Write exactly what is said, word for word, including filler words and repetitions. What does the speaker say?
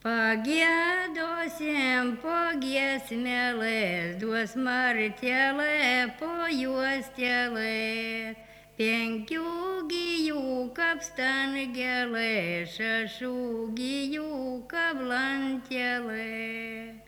Pagiedosim po giesmelės, duos martelė po juostelė. Penkių gijų kapstangelė, šešių gijų kablantelė.